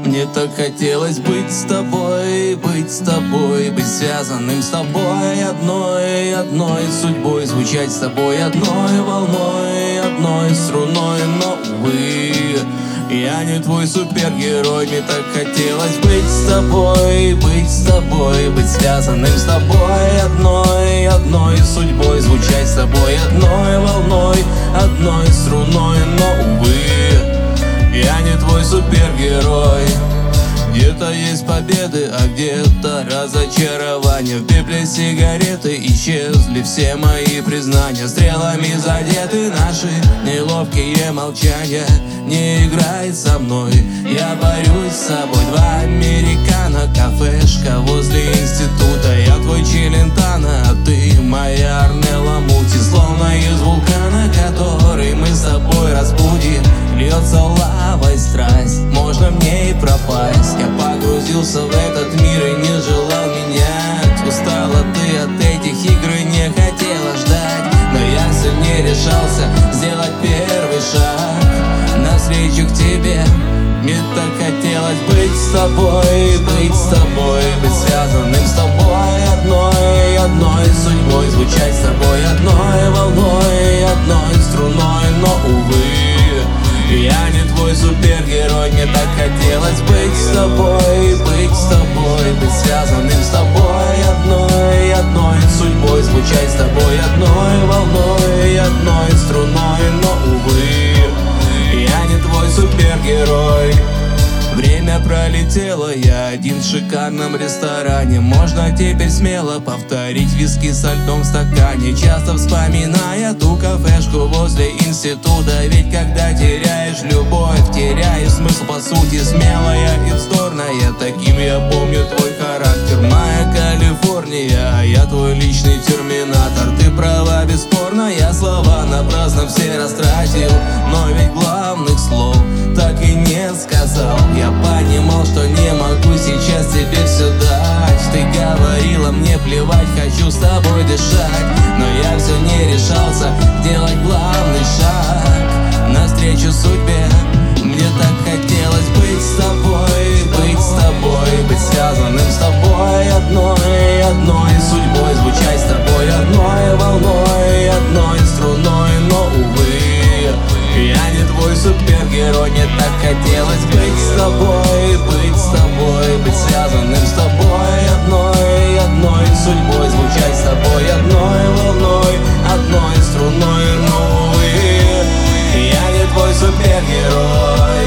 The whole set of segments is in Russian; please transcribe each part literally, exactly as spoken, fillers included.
Мне так хотелось быть с тобой, быть с тобой, быть связанным с тобой одной, одной судьбой, звучать с тобой одной волной, одной струной, но, увы, я не твой супергерой. Мне так хотелось быть с тобой, быть с тобой, быть связанным с тобой одной, одной судьбой, звучать с тобой одной волной, одной струной, но, увы, я не твой супергерой. Где-то есть победы, а где-то разочарования. В пепле сигареты исчезли все мои признания. Стрелами задеты наши неловкие молчания. Не играй со мной, я борюсь с собой. Два американо, кафешка возле института. Я твой Челентано, а ты моя Орнелла Мути. Словно из вулкана, который мы с тобой разбудим, льется лавой страсть, можно мне и пропасть. Я погрузился в этот мир и не желал менять. Устала ты от этих игр и не хотела ждать, но я все не решался сделать первый шаг навстречу к тебе. Мне так хотелось быть с тобой, быть с тобой, быть связанным с тобой одной, одной судьбой, звучать с тобой одной волной, одной струной, но, увы, я не твой супергерой. Мне так хотелось быть с тобой, быть с тобой, быть связанным с тобой одной, одной судьбой, звучать с тобой одной волной, одной струной, но, увы, я не твой супергерой. Время пролетело, я один в шикарном ресторане. Можно теперь смело повторить виски со льдом в стакане, часто вспоминая ту кафешку возле института. Ведь когда теряешь любовь, теряешь смысл по сути. Смелая и вздорная, таким я помню твой характер. Моя Калифорния, а я твой личный терминатор. Ты права, бесспорно, я слова напрасно все растратил, но ведь главных слов так и не сказал. Я понимал, что не могу сейчас тебе все дать. Ты говорила мне плевать, хочу с тобой дышать, но я все не решался делать главный шаг навстречу судьбе. Мне так хотелось быть с тобой, быть с тобой, быть связанным с тобой одной, одной судьбой, звучать с тобой одной волной, одной струной, но, увы, я не твой супергерой. Мне так хотелось быть с тобой, быть с тобой, быть связанным с тобой одной, одной судьбой, звучать с тобой одной волной, одной струной, но, увы, я не твой супергерой.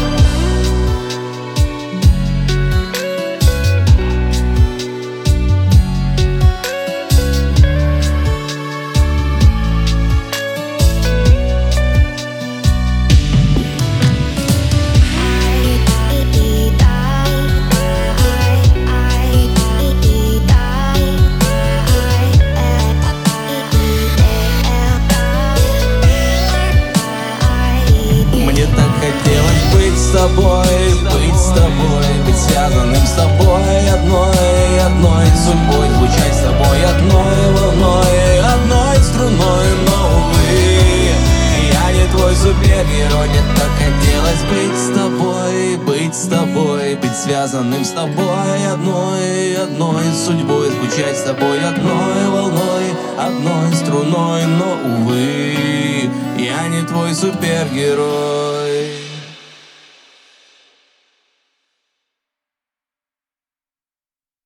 С тобой, быть с тобой, быть связанным с тобой одной, одной судьбой, звучать с тобой одной волной, одной струной, но, увы, я не твой супергерой. Мне так хотелось быть с тобой, быть с тобой, быть связанным с тобой одной, одной судьбой, звучать с тобой одной волной, одной струной, но, увы, я не твой супергерой.